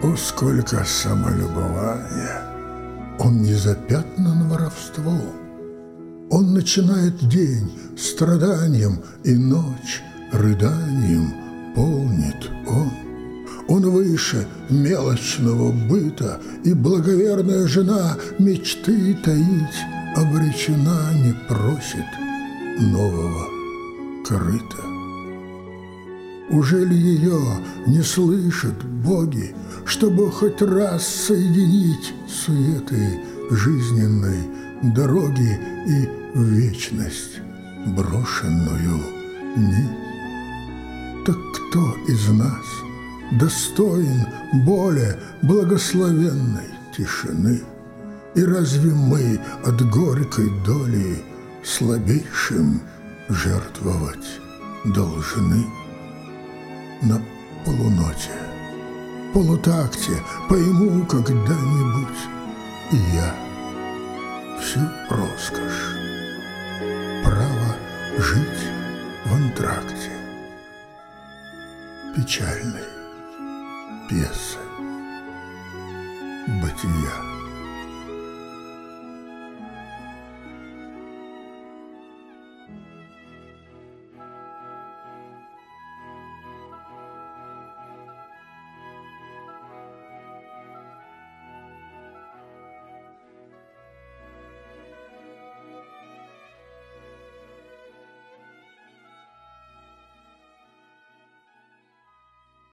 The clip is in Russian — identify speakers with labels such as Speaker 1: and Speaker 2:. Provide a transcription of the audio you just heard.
Speaker 1: О, сколько самолюбования! Он не запятнан воровством. Он начинает день страданием и ночь рыданием полнит он. Он выше мелочного быта, и благоверная жена мечты таить обречена, не просит нового корыта. Ужели ее не слышат боги, чтобы хоть раз соединить суеты жизненной дороги и в вечность брошенную нить? Так кто из нас достоин более благословенной тишины? И разве мы от горькой доли слабейшим жертвовать должны? На полуноте, полутакте пойму когда-нибудь и я всю роскошь право жить в антракте печальной пьесы бытия.